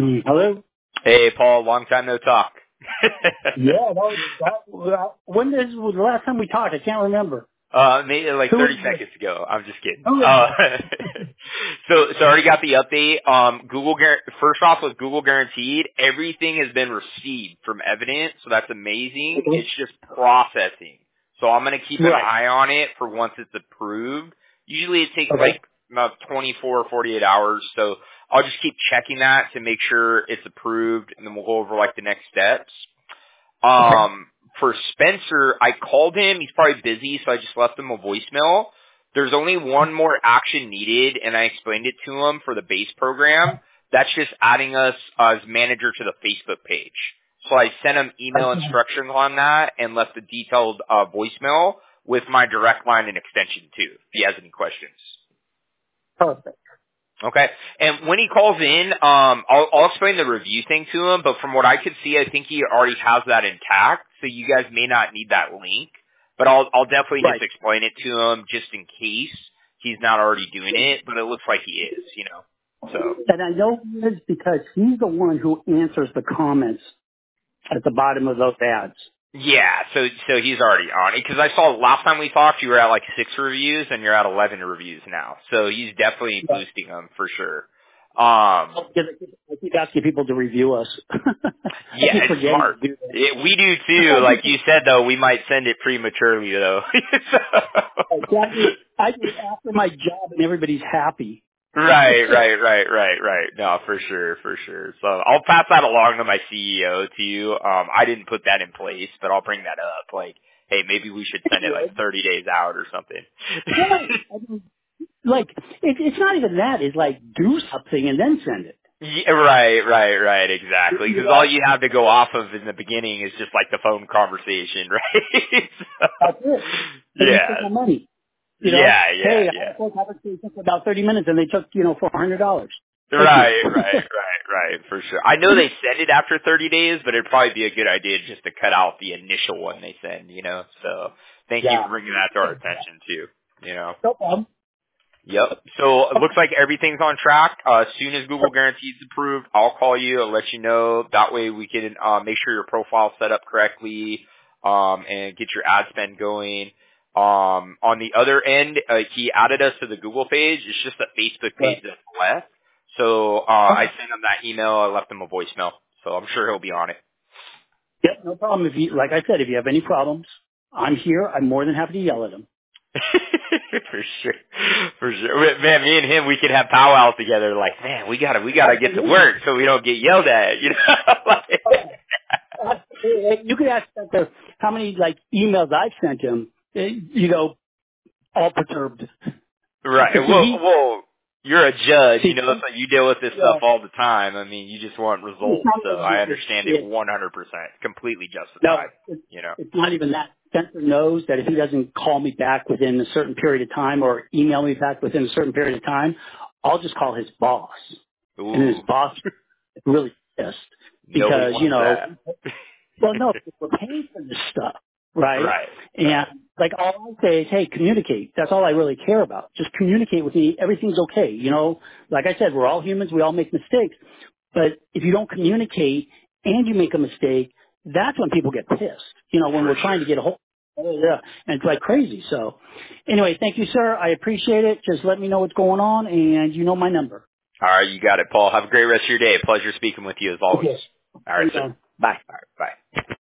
Hello? Hey, Paul, long time no talk. Yeah, when was the last time we talked? I can't remember. Maybe like Who 30 was seconds ago. I'm just kidding. Who So I already got the update. First off with Google Guaranteed, everything has been received from Evident, so that's amazing. It's just processing. So I'm going to keep an eye on it for once it's approved. Usually it takes like about 24 or 48 hours, so I'll just keep checking that to make sure it's approved, and then we'll go over like the next steps. For Spencer, I called him. He's probably busy, so I just left him a voicemail. There's only one more action needed, and I explained it to him for the base program. That's just adding us as manager to the Facebook page. So I sent him email instructions on that and left a detailed voicemail with my direct line and extension too, if he has any questions. Perfect. Okay. And when he calls in, I'll explain the review thing to him, but from what I could see, I think he already has that intact, so you guys may not need that link. But I'll definitely just explain it to him just in case he's not already doing it, but it looks like he is, you know. So. And I know he is because he's the one who answers the comments at the bottom of those ads. Yeah, so he's already on it, because I saw last time we talked, you were at like 6 reviews, and you're at 11 reviews now. So he's definitely boosting them for sure. I keep asking people to review us. Yeah, it's smart. We do too. Like you said, though, we might send it prematurely, though. I do it after my job, and everybody's happy. Right. No, for sure. So I'll pass that along to my CEO to you. I didn't put that in place, but I'll bring that up. Like, hey, maybe we should send it like 30 days out or something. Yeah, I mean, like, it's not even that. It's like, do something and then send it. Yeah, right, exactly. Because all you have to go off of in the beginning is just like the phone conversation, right? That's it. And you take my money. You know, hey, I had a phone conversation for about 30 minutes and they took, $400. Right, for sure. I know they send it after 30 days, but it'd probably be a good idea just to cut out the initial one they send, So thank you for bringing that to our attention too, No problem. Yep. So it looks like everything's on track. As soon as Google Guarantees approved, I'll call you. I'll let you know. That way we can make sure your profile's set up correctly and get your ad spend going. On the other end, he added us to the Google page. It's just a Facebook page that's left. So I sent him that email. I left him a voicemail. So I'm sure he'll be on it. Yep, no problem. Like I said, if you have any problems, I'm here. I'm more than happy to yell at him. For sure. Man, me and him, we could have powwows together. Like, man, we gotta get to work so we don't get yelled at. You could ask Spencer how many emails I've sent him. All perturbed. Right. Well, you're a judge, so you deal with this stuff all the time. I mean, you just want results, so I understand it 100%. Completely justified. No, it's not even that. Spencer knows that if he doesn't call me back within a certain period of time or email me back within a certain period of time, I'll just call his boss. Ooh. And his boss is really pissed because, well, no, we're paying for this stuff, right? And all I say is, hey, communicate. That's all I really care about. Just communicate with me. Everything's okay. Like I said, we're all humans. We all make mistakes. But if you don't communicate and you make a mistake, that's when people get pissed. When we're trying to get a hold. And it's like crazy. So anyway, thank you, sir. I appreciate it. Just let me know what's going on, and you know my number. All right, you got it, Paul. Have a great rest of your day. Pleasure speaking with you as always. Okay. All right, sir. Bye. All right, bye.